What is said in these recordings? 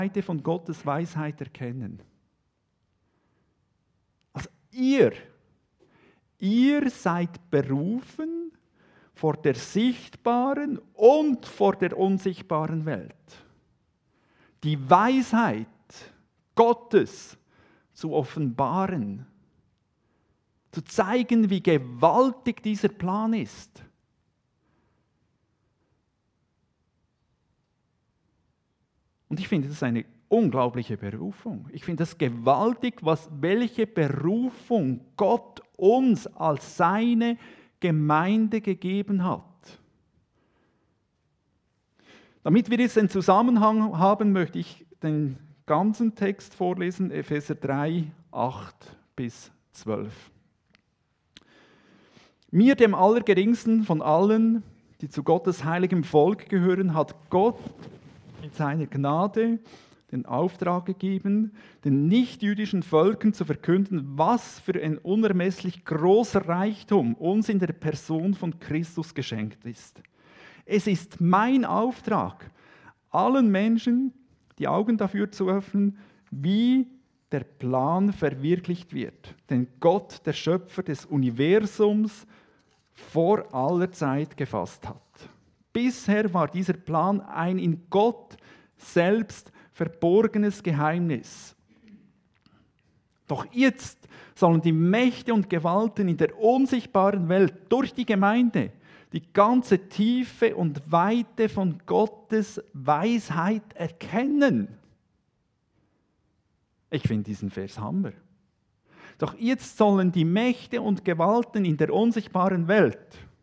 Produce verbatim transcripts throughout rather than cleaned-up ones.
Seite von Gottes Weisheit erkennen. Also ihr, ihr seid berufen vor der sichtbaren und vor der unsichtbaren Welt. Die Weisheit Gottes zu offenbaren, zu zeigen, wie gewaltig dieser Plan ist. Und ich finde, das ist eine unglaubliche Berufung. Ich finde das gewaltig, was, welche Berufung Gott uns als seine Gemeinde gegeben hat. Damit wir jetzt den Zusammenhang haben, möchte ich den ganzen Text vorlesen, Epheser drei, acht bis zwölf. Mir, dem Allergeringsten von allen, die zu Gottes heiligem Volk gehören, hat Gott mit seiner Gnade den Auftrag gegeben, den nichtjüdischen Völkern zu verkünden, was für ein unermesslich großer Reichtum uns in der Person von Christus geschenkt ist. Es ist mein Auftrag, allen Menschen die Augen dafür zu öffnen, wie der Plan verwirklicht wird, den Gott, der Schöpfer des Universums, vor aller Zeit gefasst hat. Bisher war dieser Plan ein in Gott selbst verborgenes Geheimnis. Doch jetzt sollen die Mächte und Gewalten in der unsichtbaren Welt durch die Gemeinde die ganze Tiefe und Weite von Gottes Weisheit erkennen. Ich finde diesen Vers Hammer. Doch jetzt sollen die Mächte und Gewalten in der unsichtbaren Welt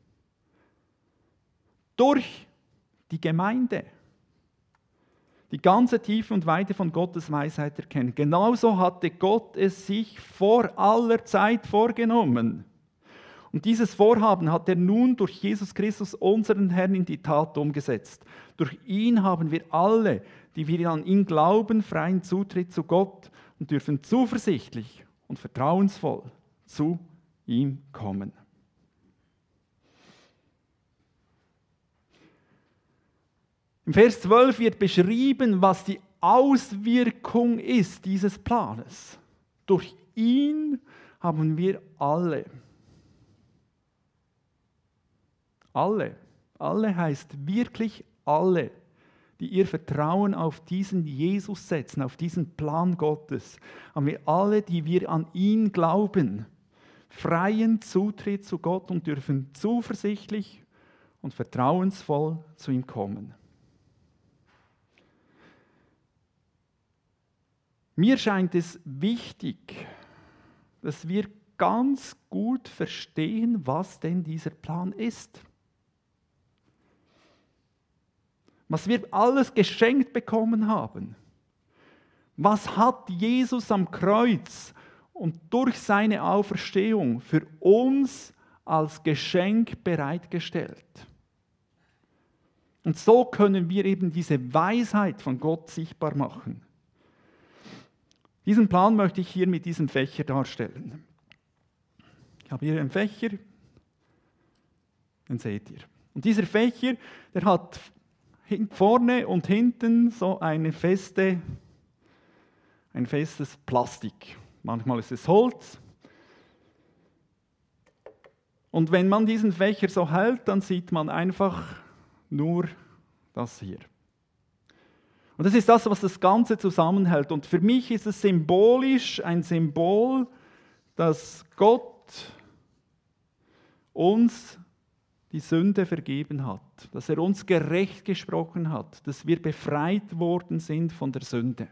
durch die Gemeinde die ganze Tiefe und Weite von Gottes Weisheit erkennen. Genauso hatte Gott es sich vor aller Zeit vorgenommen. Und dieses Vorhaben hat er nun durch Jesus Christus, unseren Herrn, in die Tat umgesetzt. Durch ihn haben wir alle, die wir an ihn glauben, freien Zutritt zu Gott und dürfen zuversichtlich und vertrauensvoll zu ihm kommen. Im Vers zwölf wird beschrieben, was die Auswirkung ist dieses Planes. Durch ihn haben wir alle, alle, alle heißt wirklich alle, die ihr Vertrauen auf diesen Jesus setzen, auf diesen Plan Gottes, haben wir alle, die wir an ihn glauben, freien Zutritt zu Gott und dürfen zuversichtlich und vertrauensvoll zu ihm kommen. Mir scheint es wichtig, dass wir ganz gut verstehen, was denn dieser Plan ist. Was wir alles geschenkt bekommen haben. Was hat Jesus am Kreuz und durch seine Auferstehung für uns als Geschenk bereitgestellt? Und so können wir eben diese Weisheit von Gott sichtbar machen. Diesen Plan möchte ich hier mit diesem Fächer darstellen. Ich habe hier einen Fächer, den seht ihr. Und dieser Fächer, der hat vorne und hinten so eine feste, ein festes Plastik. Manchmal ist es Holz. Und wenn man diesen Fächer so hält, dann sieht man einfach nur das hier. Und das ist das, was das Ganze zusammenhält. Und für mich ist es symbolisch ein Symbol, dass Gott uns die Sünde vergeben hat, dass er uns gerecht gesprochen hat, dass wir befreit worden sind von der Sünde.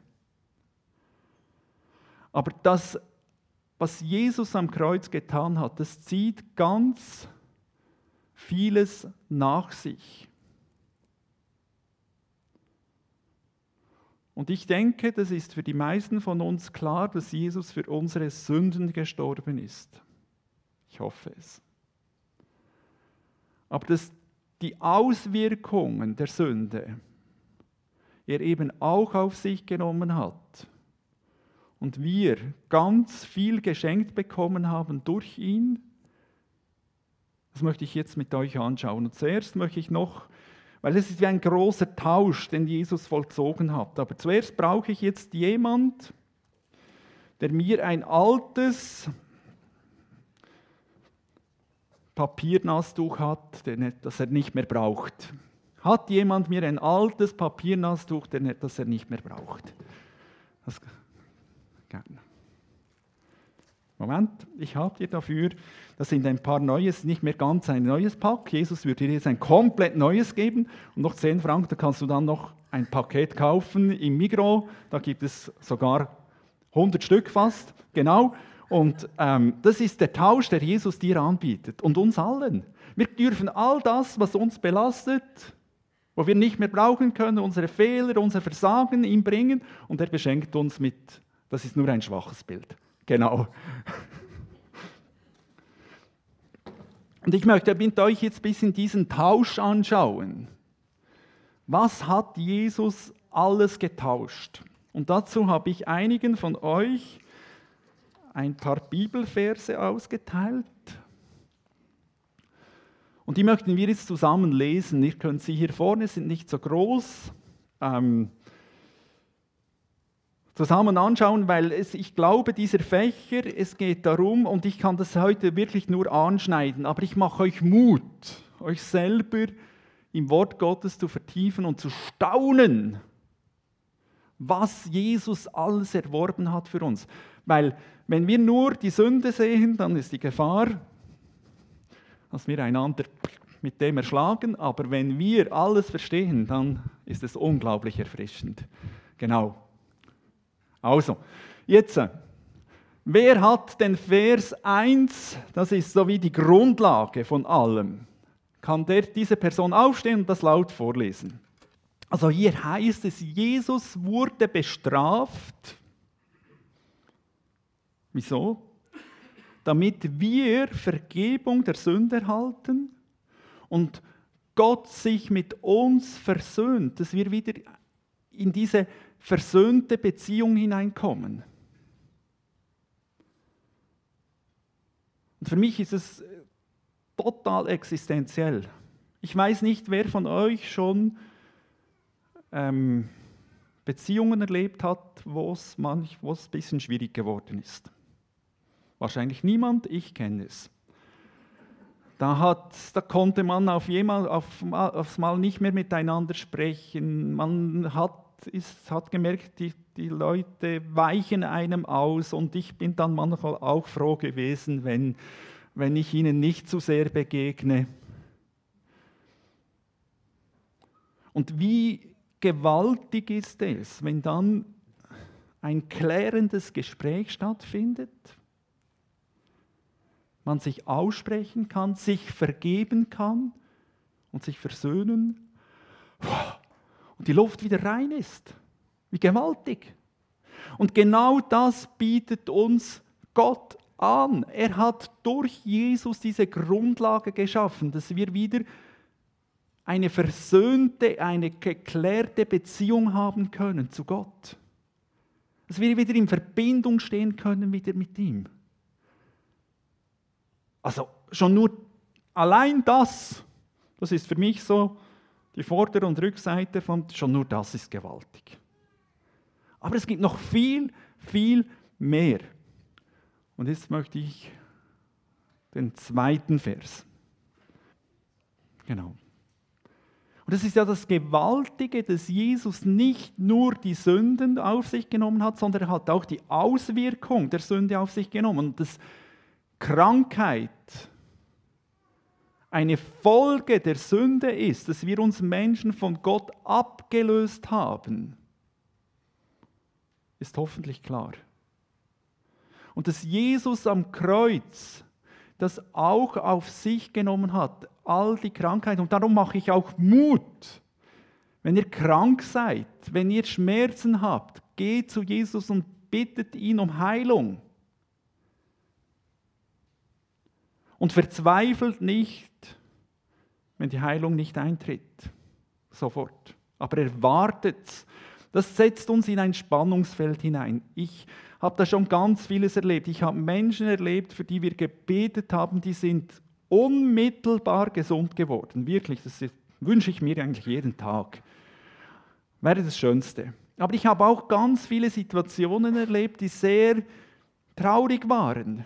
Aber das, was Jesus am Kreuz getan hat, das zieht ganz vieles nach sich. Und ich denke, das ist für die meisten von uns klar, dass Jesus für unsere Sünden gestorben ist. Ich hoffe es. Aber dass die Auswirkungen der Sünde er eben auch auf sich genommen hat und wir ganz viel geschenkt bekommen haben durch ihn, das möchte ich jetzt mit euch anschauen. Und zuerst möchte ich noch, Weil es ist wie ein großer Tausch, den Jesus vollzogen hat. Aber zuerst brauche ich jetzt jemand, der mir ein altes Papiernasstuch hat, das er nicht mehr braucht. Hat jemand mir ein altes Papiernasstuch, das er nicht mehr braucht? Das, gerne. Moment, ich habe dir dafür, das sind ein paar Neues, nicht mehr ganz ein neues Pack. Jesus würde dir jetzt ein komplett neues geben und noch zehn Franken, da kannst du dann noch ein Paket kaufen im Migros. Da gibt es sogar hundert Stück fast, genau. Und ähm, das ist der Tausch, der Jesus dir anbietet und uns allen. Wir dürfen all das, was uns belastet, wo wir nicht mehr brauchen können, unsere Fehler, unser Versagen ihm bringen und er beschenkt uns mit, das ist nur ein schwaches Bild. Genau. Und ich möchte mit euch jetzt ein bisschen diesen Tausch anschauen. Was hat Jesus alles getauscht? Und dazu habe ich einigen von euch ein paar Bibelverse ausgeteilt. Und die möchten wir jetzt zusammen lesen. Ihr könnt sie hier vorne, sind nicht so groß, ähm, zusammen anschauen, weil es, ich glaube, dieser Fächer, es geht darum, und ich kann das heute wirklich nur anschneiden, aber ich mache euch Mut, euch selber im Wort Gottes zu vertiefen und zu staunen, was Jesus alles erworben hat für uns. Weil wenn wir nur die Sünde sehen, dann ist die Gefahr, dass wir einander mit dem erschlagen, aber wenn wir alles verstehen, dann ist es unglaublich erfrischend. Genau. Also, jetzt, wer hat den Vers eins, das ist so wie die Grundlage von allem, kann der, diese Person aufstehen und das laut vorlesen? Also hier heißt es, Jesus wurde bestraft. Wieso? Damit wir Vergebung der Sünde erhalten und Gott sich mit uns versöhnt, dass wir wieder in diese versöhnte Beziehung hineinkommen. Und für mich ist es total existenziell. Ich weiß nicht, wer von euch schon ähm, Beziehungen erlebt hat, wo es manch, wo es ein bisschen schwierig geworden ist. Wahrscheinlich niemand, ich kenne es. Da, hat, da konnte man auf jemand, auf, aufs Mal nicht mehr miteinander sprechen. Man hat, ist, hat gemerkt, die, die Leute weichen einem aus und ich bin dann manchmal auch froh gewesen, wenn, wenn ich ihnen nicht zu sehr begegne. Und wie gewaltig ist es, wenn dann ein klärendes Gespräch stattfindet, man sich aussprechen kann, sich vergeben kann und sich versöhnen und die Luft wieder rein ist. Wie gewaltig. Und genau das bietet uns Gott an. Er hat durch Jesus diese Grundlage geschaffen, dass wir wieder eine versöhnte, eine geklärte Beziehung haben können zu Gott. Dass wir wieder in Verbindung stehen können wieder mit ihm. Also schon nur allein das, das ist für mich so die Vorder- und Rückseite von, schon nur das ist gewaltig. Aber es gibt noch viel, viel mehr. Und jetzt möchte ich den zweiten Vers. Genau. Und das ist ja das Gewaltige, dass Jesus nicht nur die Sünden auf sich genommen hat, sondern er hat auch die Auswirkung der Sünde auf sich genommen. Und das Krankheit eine Folge der Sünde ist, dass wir uns Menschen von Gott abgelöst haben, ist hoffentlich klar. Und dass Jesus am Kreuz das auch auf sich genommen hat, all die Krankheit. Und darum mache ich auch Mut. Wenn ihr krank seid, wenn ihr Schmerzen habt, geht zu Jesus und bittet ihn um Heilung. Und verzweifelt nicht, wenn die Heilung nicht eintritt. Sofort. Aber erwartet. Das setzt uns in ein Spannungsfeld hinein. Ich habe da schon ganz vieles erlebt. Ich habe Menschen erlebt, für die wir gebetet haben, die sind unmittelbar gesund geworden. Wirklich, das ist Wünsche ich mir eigentlich jeden Tag. Wäre das Schönste. Aber ich habe auch ganz viele Situationen erlebt, die sehr traurig waren.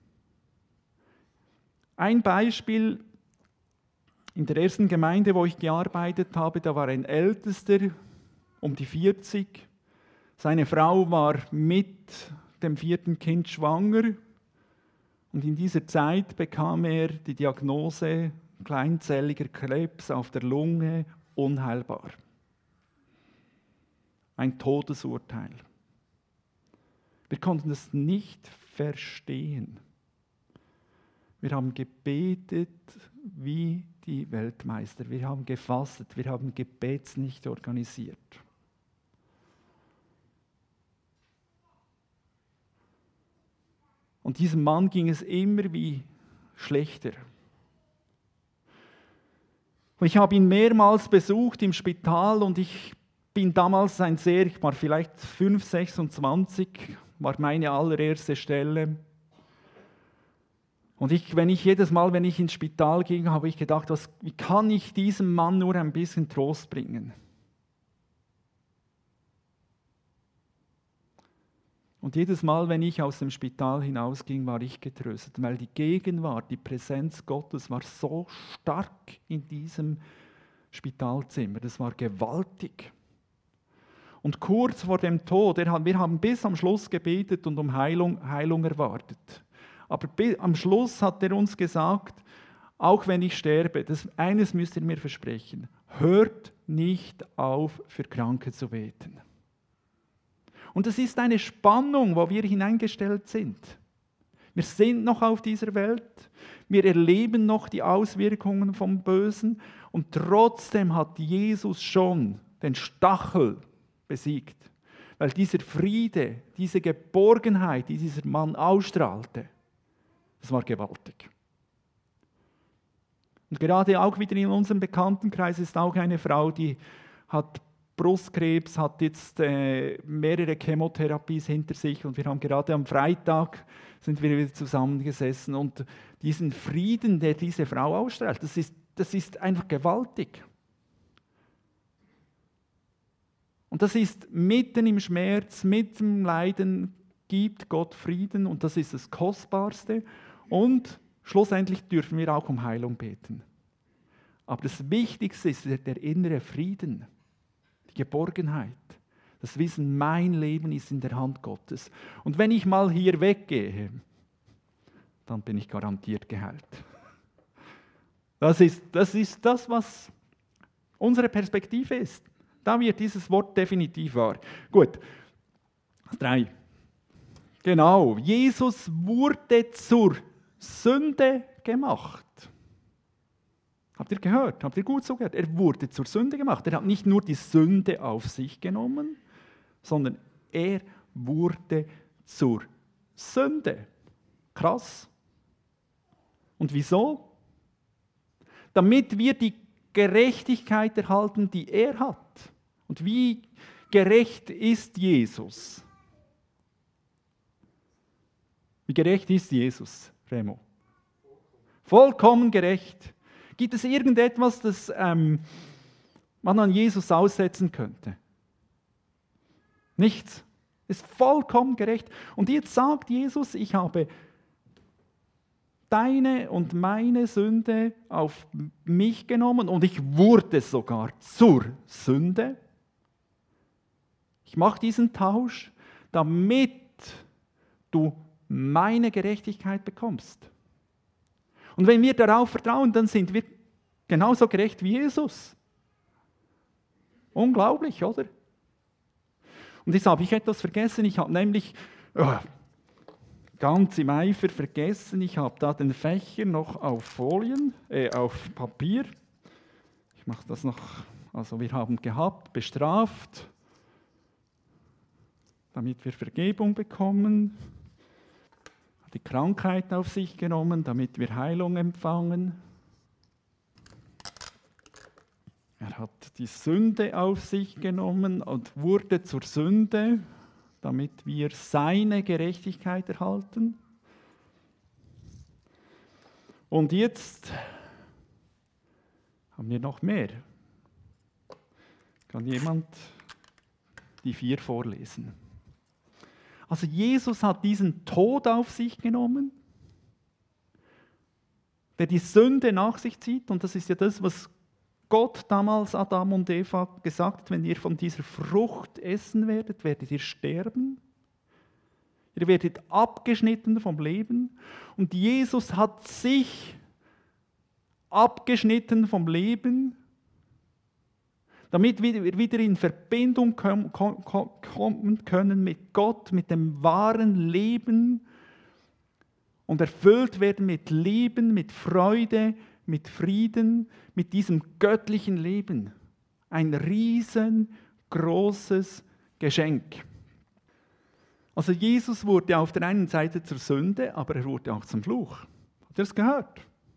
Ein Beispiel: In der ersten Gemeinde, wo ich gearbeitet habe, da war ein Ältester um die vierzig. Seine Frau war mit dem vierten Kind schwanger und in dieser Zeit bekam er die Diagnose kleinzelliger Krebs auf der Lunge, unheilbar. Ein Todesurteil. Wir konnten das nicht verstehen. Wir haben gebetet wie die Weltmeister. Wir haben gefastet, wir haben Gebetsnächte organisiert. Und diesem Mann ging es immer wie schlechter. Und ich habe ihn mehrmals besucht im Spital und ich bin damals ein sehr, ich war vielleicht fünf, sechsundzwanzig, war meine allererste Stelle. Und ich, wenn ich jedes Mal, wenn ich ins Spital ging, habe ich gedacht, was, wie kann ich diesem Mann nur ein bisschen Trost bringen? Und jedes Mal, wenn ich aus dem Spital hinausging, war ich getröstet, weil die Gegenwart, die Präsenz Gottes war so stark in diesem Spitalzimmer. Das war gewaltig. Und kurz vor dem Tod, wir haben bis am Schluss gebetet und um Heilung, Heilung erwartet. Aber am Schluss hat er uns gesagt, auch wenn ich sterbe, das, eines müsst ihr mir versprechen: hört nicht auf, für Kranke zu beten. Und es ist eine Spannung, wo wir hineingestellt sind. Wir sind noch auf dieser Welt, wir erleben noch die Auswirkungen vom Bösen und trotzdem hat Jesus schon den Stachel besiegt. Weil dieser Friede, diese Geborgenheit, die dieser Mann ausstrahlte, das war gewaltig. Und gerade auch wieder in unserem Bekanntenkreis ist auch eine Frau, die hat Brustkrebs, hat jetzt äh, mehrere Chemotherapies hinter sich und wir haben gerade am Freitag sind wir wieder zusammengesessen und diesen Frieden, der diese Frau ausstrahlt, das ist, das ist einfach gewaltig. Und das ist mitten im Schmerz, mitten im Leiden gibt Gott Frieden und das ist das Kostbarste. Und schlussendlich dürfen wir auch um Heilung beten. Aber das Wichtigste ist der, der innere Frieden, die Geborgenheit. Das Wissen, mein Leben ist in der Hand Gottes. Und wenn ich mal hier weggehe, dann bin ich garantiert geheilt. Das ist das, ist das was unsere Perspektive ist. Da wird dieses Wort definitiv wahr. Gut, drei. Genau, Jesus wurde zur Sünde gemacht. Habt ihr gehört? Habt ihr gut zugehört? Er wurde zur Sünde gemacht. Er hat nicht nur die Sünde auf sich genommen, sondern er wurde zur Sünde. Krass. Und wieso? Damit wir die Gerechtigkeit erhalten, die er hat. Und wie gerecht ist Jesus? Wie gerecht ist Jesus, Remo? Vollkommen gerecht. Gibt es irgendetwas, das ähm, man an Jesus aussetzen könnte? Nichts. Ist vollkommen gerecht. Und jetzt sagt Jesus, ich habe deine und meine Sünde auf mich genommen und ich wurde sogar zur Sünde. Ich mache diesen Tausch, damit du meine Gerechtigkeit bekommst. Und wenn wir darauf vertrauen, dann sind wir genauso gerecht wie Jesus. Unglaublich, oder? Und jetzt habe ich etwas vergessen. Ich habe nämlich oh, ganz im Eifer vergessen, ich habe da den Fächer noch auf Folien, äh, auf Papier. Ich mache das noch, also wir haben gehabt, bestraft, damit wir Vergebung bekommen. Die Krankheit auf sich genommen, damit wir Heilung empfangen. Er hat die Sünde auf sich genommen und wurde zur Sünde, damit wir seine Gerechtigkeit erhalten. Und jetzt Haben wir noch mehr? Kann jemand die vier vorlesen? Also Jesus hat diesen Tod auf sich genommen, der die Sünde nach sich zieht. Und das ist ja das, was Gott damals Adam und Eva gesagt hat: Wenn ihr von dieser Frucht essen werdet, werdet ihr sterben. Ihr werdet abgeschnitten vom Leben. Und Jesus hat sich abgeschnitten vom Leben, damit wir wieder in Verbindung kommen können mit Gott, mit dem wahren Leben und erfüllt werden mit Leben, mit Freude, mit Frieden, mit diesem göttlichen Leben. Ein riesengroßes Geschenk. Also Jesus wurde auf der einen Seite zur Sünde, aber er wurde auch zum Fluch. Habt ihr das gehört?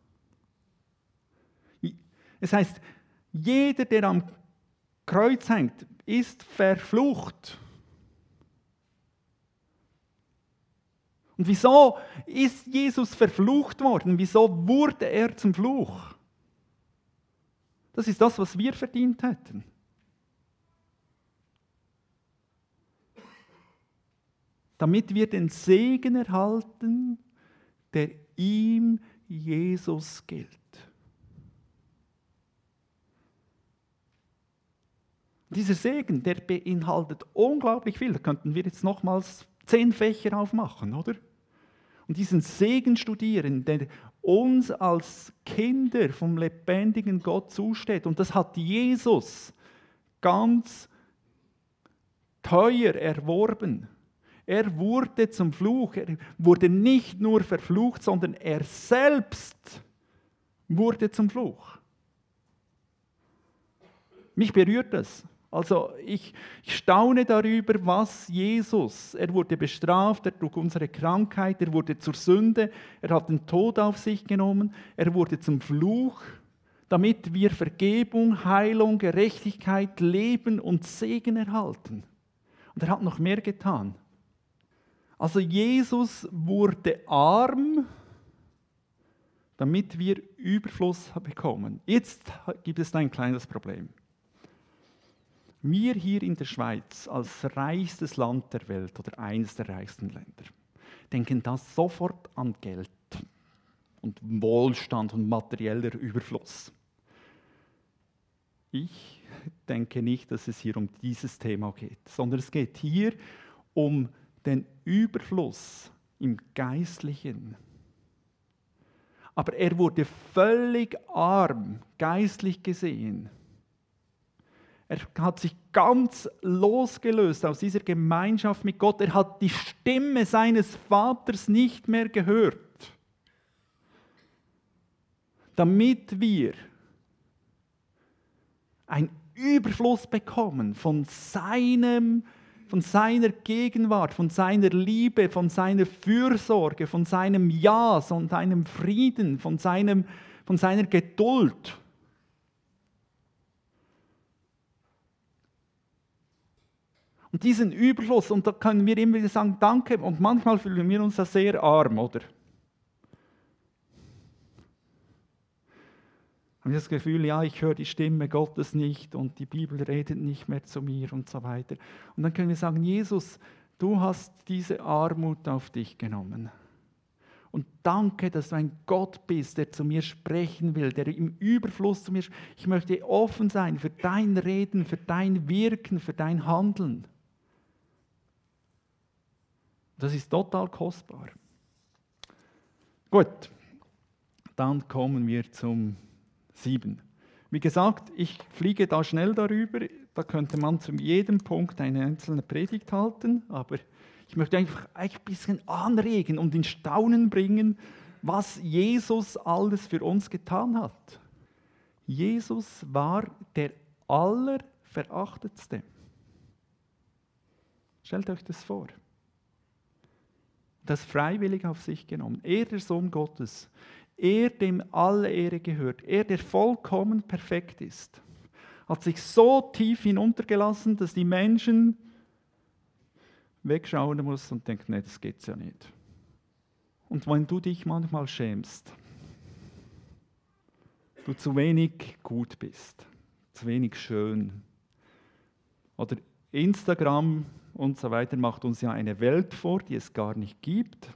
Es heißt, jeder, der am Kreuz hängt, ist verflucht. Und wieso ist Jesus verflucht worden? Wieso wurde er zum Fluch? Das ist das, was wir verdient hätten. Damit wir den Segen erhalten, der ihm, Jesus, gilt. Dieser Segen, der beinhaltet unglaublich viel. Da könnten wir jetzt nochmals zehn Fächer aufmachen, oder? Und diesen Segen studieren, der uns als Kinder vom lebendigen Gott zusteht. Und das hat Jesus ganz teuer erworben. Er wurde zum Fluch. Er wurde nicht nur verflucht, sondern er selbst wurde zum Fluch. Mich berührt das. Also ich, ich staune darüber, was Jesus, er wurde bestraft, er trug unsere Krankheit, er wurde zur Sünde, er hat den Tod auf sich genommen, er wurde zum Fluch, damit wir Vergebung, Heilung, Gerechtigkeit, Leben und Segen erhalten. Und er hat noch mehr getan. Also Jesus wurde arm, damit wir Überfluss bekommen. Jetzt gibt es ein kleines Problem. Wir hier in der Schweiz als reichstes Land der Welt oder eines der reichsten Länder denken da sofort an Geld und Wohlstand und materieller Überfluss. Ich denke nicht, dass es hier um dieses Thema geht, sondern es geht hier um den Überfluss im Geistlichen. Aber er wurde völlig arm, geistlich gesehen. Er hat sich ganz losgelöst aus dieser Gemeinschaft mit Gott. Er hat die Stimme seines Vaters nicht mehr gehört. Damit wir einen Überfluss bekommen von seinem, von seiner Gegenwart, von seiner Liebe, von seiner Fürsorge, von seinem Ja, von seinem Frieden, von, seinem, von seiner Geduld. Und diesen Überfluss, und da können wir immer wieder sagen, danke, und manchmal fühlen wir uns da sehr arm, oder? Haben wir das Gefühl, ja, ich höre die Stimme Gottes nicht und die Bibel redet nicht mehr zu mir und so weiter. Und dann können wir sagen, Jesus, du hast diese Armut auf dich genommen. Und danke, dass du ein Gott bist, der zu mir sprechen will, der im Überfluss zu mir spricht. Ich möchte offen sein für dein Reden, für dein Wirken, für dein Handeln. Das ist total kostbar. Gut, dann kommen wir zum sieben. Wie gesagt, ich fliege da schnell darüber. Da könnte man zu jedem Punkt eine einzelne Predigt halten, aber ich möchte einfach ein bisschen anregen und in Staunen bringen, was Jesus alles für uns getan hat. Jesus war der Allerverachtetste. Stellt euch das vor. Das freiwillig auf sich genommen. Er, der Sohn Gottes, er, dem alle Ehre gehört, er, der vollkommen perfekt ist, hat sich so tief hinuntergelassen, dass die Menschen wegschauen mussten und denken, nee, das geht's ja nicht. Und wenn du dich manchmal schämst, du zu wenig gut bist, zu wenig schön. Oder Instagram und so weiter macht uns ja eine Welt vor, die es gar nicht gibt.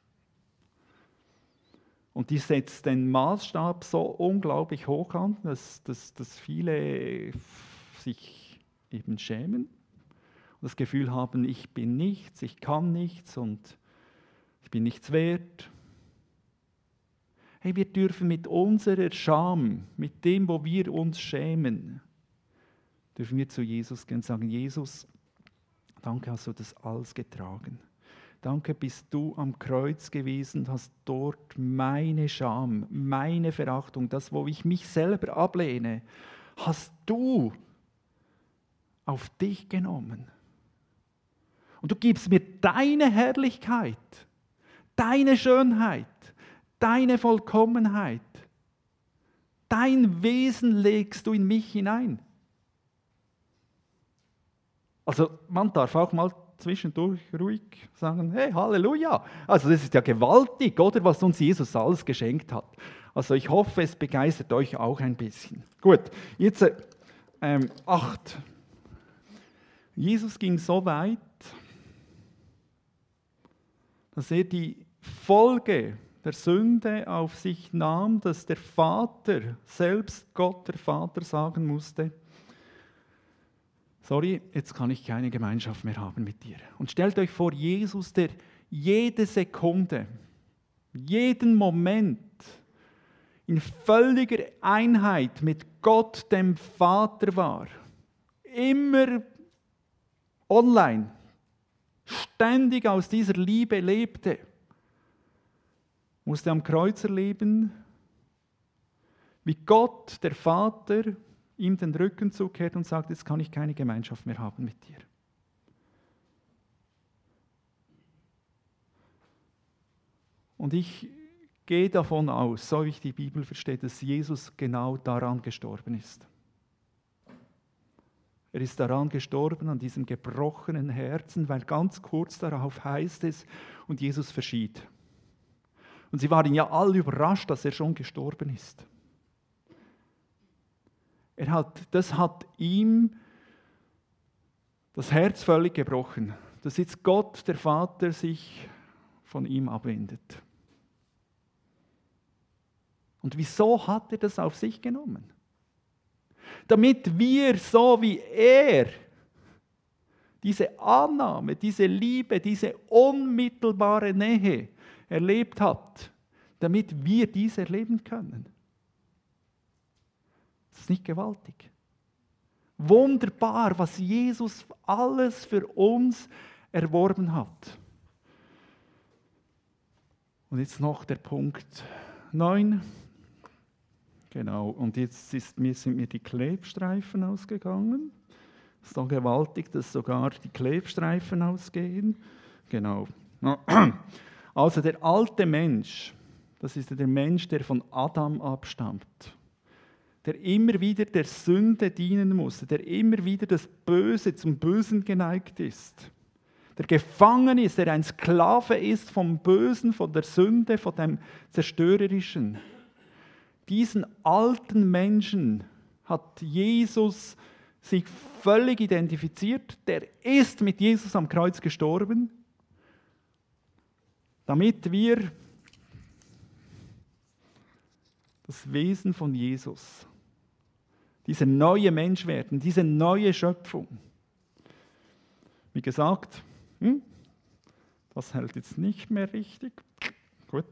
Und die setzt den Maßstab so unglaublich hoch an, dass, dass, dass viele sich eben schämen und das Gefühl haben, ich bin nichts, ich kann nichts und ich bin nichts wert. Hey, wir dürfen mit unserer Scham, mit dem, wo wir uns schämen, dürfen wir zu Jesus gehen und sagen, Jesus, danke, hast du das alles getragen. Danke, bist du am Kreuz gewesen, hast dort meine Scham, meine Verachtung, das, wo ich mich selber ablehne, hast du auf dich genommen. Und du gibst mir deine Herrlichkeit, deine Schönheit, deine Vollkommenheit, dein Wesen legst du in mich hinein. Also man darf auch mal zwischendurch ruhig sagen, hey, Halleluja. Also das ist ja gewaltig, oder, was uns Jesus alles geschenkt hat. Also ich hoffe, es begeistert euch auch ein bisschen. Gut, jetzt ähm, acht. Jesus ging so weit, dass er die Folge der Sünde auf sich nahm, dass der Vater, selbst Gott, der Vater, sagen musste, sorry, jetzt kann ich keine Gemeinschaft mehr haben mit dir. Und stellt euch vor, Jesus, der jede Sekunde, jeden Moment in völliger Einheit mit Gott, dem Vater war, immer online, ständig aus dieser Liebe lebte, musste am Kreuz erleben, wie Gott, der Vater, ihm den Rücken zukehrt und sagt, jetzt kann ich keine Gemeinschaft mehr haben mit dir. Und ich gehe davon aus, so wie ich die Bibel verstehe, dass Jesus genau daran gestorben ist. Er ist daran gestorben, an diesem gebrochenen Herzen, weil ganz kurz darauf heißt es, und Jesus verschied. Und sie waren ja alle überrascht, dass er schon gestorben ist. Er hat, das hat ihm das Herz völlig gebrochen, dass jetzt Gott, der Vater, sich von ihm abwendet. Und wieso hat er das auf sich genommen? Damit wir, so wie er, diese Annahme, diese Liebe, diese unmittelbare Nähe erlebt hat, damit wir dies erleben können. Das ist nicht gewaltig. Wunderbar, was Jesus alles für uns erworben hat. Und jetzt noch der Punkt neun. Genau, und jetzt ist mir, sind mir die Klebstreifen ausgegangen. Es ist doch gewaltig, dass sogar die Klebstreifen ausgehen. Genau. Also der alte Mensch, das ist der Mensch, der von Adam abstammt, der immer wieder der Sünde dienen musste, der immer wieder das Böse zum Bösen geneigt ist, der gefangen ist, der ein Sklave ist vom Bösen, von der Sünde, von dem Zerstörerischen. Diesen alten Menschen hat Jesus sich völlig identifiziert. Der ist mit Jesus am Kreuz gestorben, damit wir das Wesen von Jesus, dieser neue Mensch werden, diese neue Schöpfung. Wie gesagt, hm, das hält jetzt nicht mehr richtig. Gut.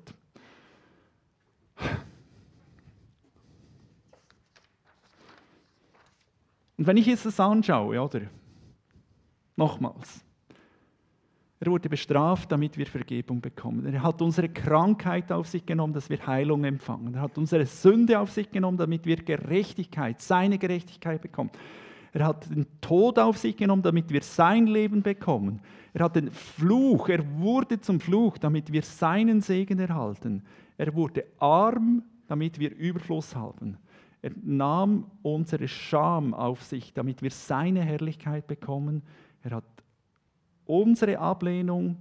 Und wenn ich jetzt das anschaue, oder? Nochmals. Er wurde bestraft, damit wir Vergebung bekommen. Er hat unsere Krankheit auf sich genommen, dass wir Heilung empfangen. Er hat unsere Sünde auf sich genommen, damit wir Gerechtigkeit, seine Gerechtigkeit bekommen. Er hat den Tod auf sich genommen, damit wir sein Leben bekommen. Er hat den Fluch, er wurde zum Fluch, damit wir seinen Segen erhalten. Er wurde arm, damit wir Überfluss haben. Er nahm unsere Scham auf sich, damit wir seine Herrlichkeit bekommen. Er hat unsere Ablehnung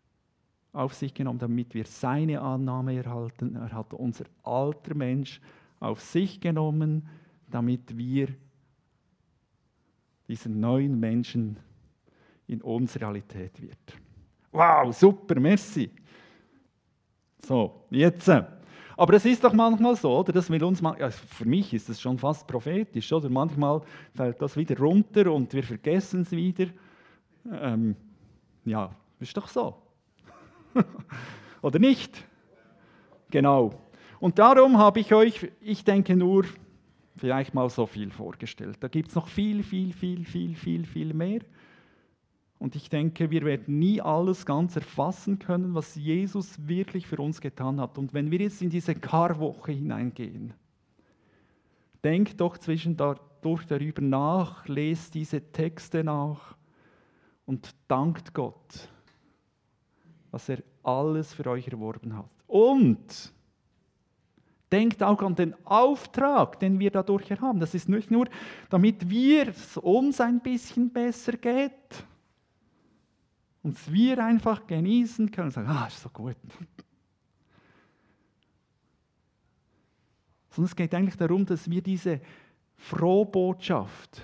auf sich genommen, damit wir seine Annahme erhalten. Er hat unser alter Mensch auf sich genommen, damit wir diesen neuen Menschen in uns Realität wird. Wow, super, merci. So, jetzt. Aber es ist doch manchmal so, oder? Dass wir uns, ja, für mich ist es schon fast prophetisch, oder? Manchmal fällt das wieder runter und wir vergessen es wieder. Ähm, ja, ist doch so. Oder nicht? Genau. Und darum habe ich euch, ich denke nur, vielleicht mal so viel vorgestellt. Da gibt es noch viel, viel, viel, viel, viel, viel mehr. Und ich denke, wir werden nie alles ganz erfassen können, was Jesus wirklich für uns getan hat. Und wenn wir jetzt in diese Karwoche hineingehen, denkt doch zwischendurch darüber nach, lest diese Texte nach und dankt Gott, was er alles für euch erworben hat. Und denkt auch an den Auftrag, den wir dadurch haben. Das ist nicht nur, damit wir es uns ein bisschen besser geht, und wir einfach genießen können und sagen, ah, ist so gut. Sondern es geht eigentlich darum, dass wir diese Frohbotschaft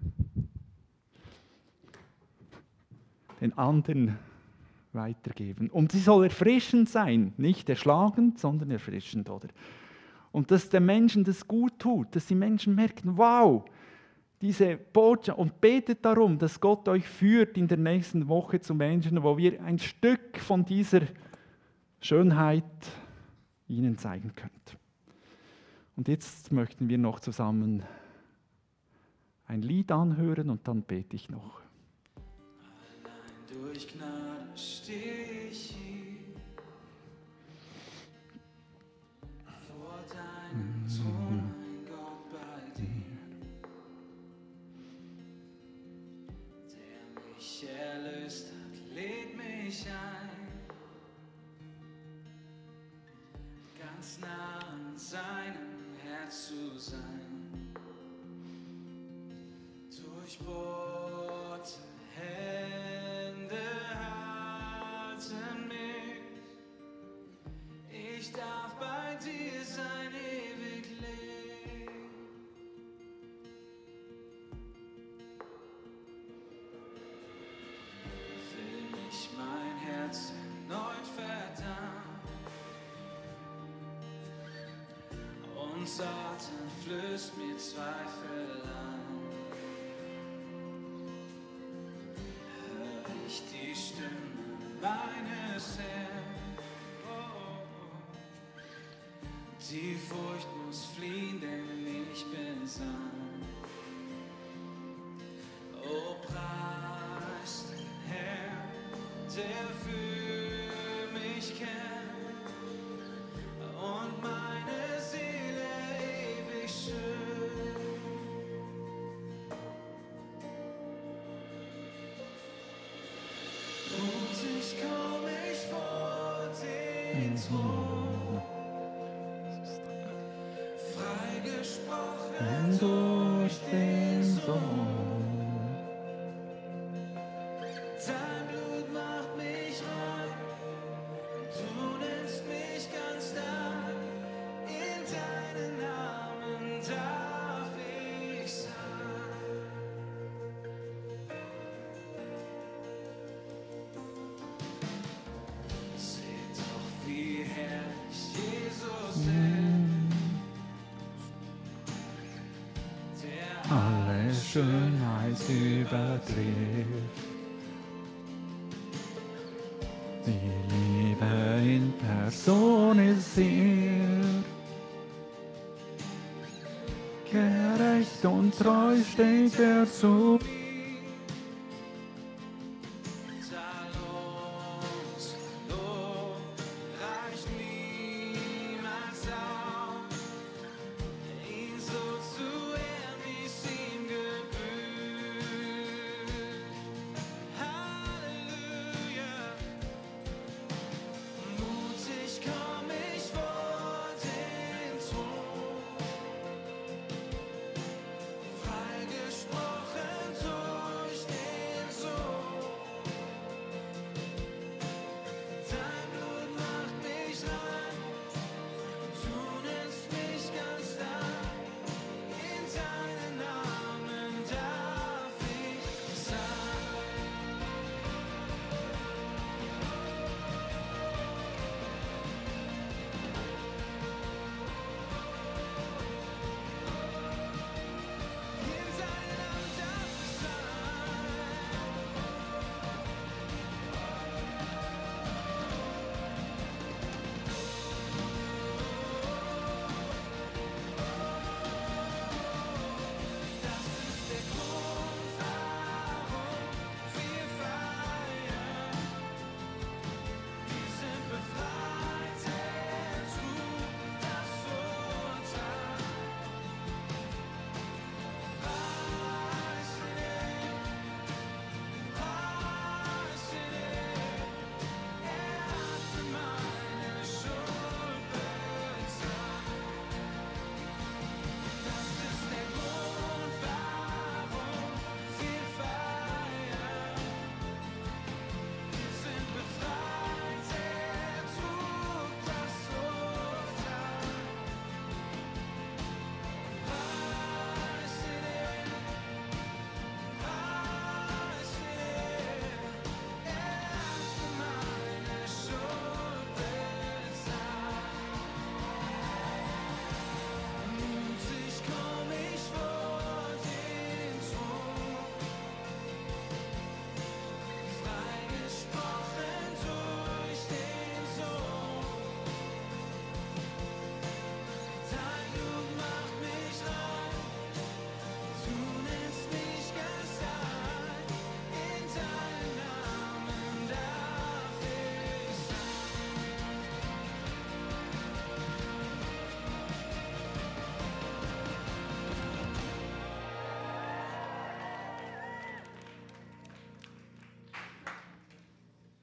den anderen weitergeben. Und sie soll erfrischend sein, nicht erschlagend, sondern erfrischend, oder? Und dass den Menschen das gut tut, dass die Menschen merken, wow, diese Botschaft, und betet darum, dass Gott euch führt in der nächsten Woche zu Menschen, wo wir ein Stück von dieser Schönheit ihnen zeigen können. Und jetzt möchten wir noch zusammen ein Lied anhören und dann bete ich noch. Allein durch Gnade stehe ich hier vor deinem Thron, mein Gott, bei dir. Mich erlöst hat, lädt mich ein, ganz nah an seinem Herz zu sein. Durchbohrte Hände halten mich, ich darf bei dir sein ewiglich. Mein Herz erneut verdammt und Satan flößt mir Zweifel an. Hör ich die Stimme meines Herrn, oh, die Furcht muss fliehen, denn ich bin sanft. Oh, preis den Herrn, der für mich kämpft und meine Seele ewig schön. Mutig komm ich vor den Thron, freigesprochen durch den Sohn. Alle Schönheit übertrifft. Die Liebe in Person ist hier. Gerecht und treu steht er zu. Freigesprochen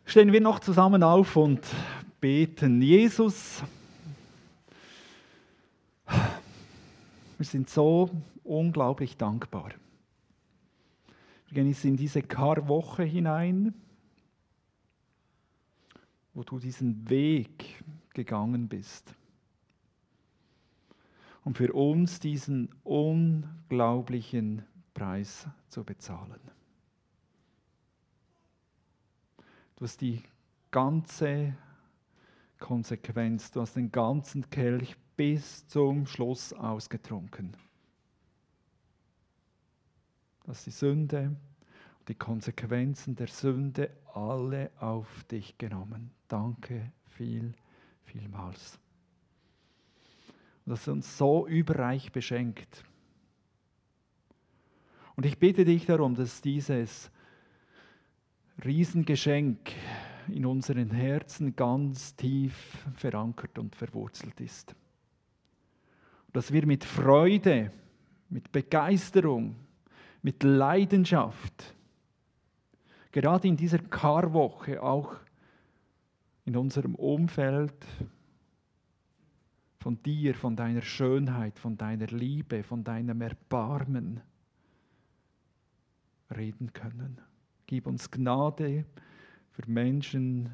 Stehen wir noch zusammen auf und beten. Jesus, wir sind so unglaublich dankbar. Wir gehen jetzt in diese Karwoche hinein, wo du diesen Weg gegangen bist, um für uns diesen unglaublichen Preis zu bezahlen. Du hast die ganze Konsequenz, du hast den ganzen Kelch bis zum Schluss ausgetrunken. Du hast die Sünde, die Konsequenzen der Sünde alle auf dich genommen. Danke viel, vielmals. Und das uns so überreich beschenkt. Und ich bitte dich darum, dass dieses Riesengeschenk in unseren Herzen ganz tief verankert und verwurzelt ist. Dass wir mit Freude, mit Begeisterung, mit Leidenschaft, gerade in dieser Karwoche, auch in unserem Umfeld, von dir, von deiner Schönheit, von deiner Liebe, von deinem Erbarmen reden können. Gib uns Gnade für Menschen,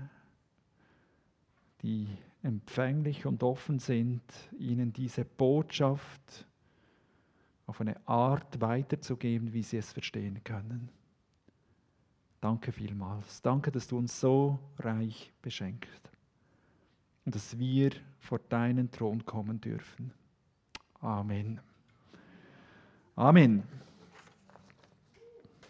die empfänglich und offen sind, ihnen diese Botschaft auf eine Art weiterzugeben, wie sie es verstehen können. Danke vielmals. Danke, dass du uns so reich beschenkst und dass wir vor deinen Thron kommen dürfen. Amen. Amen.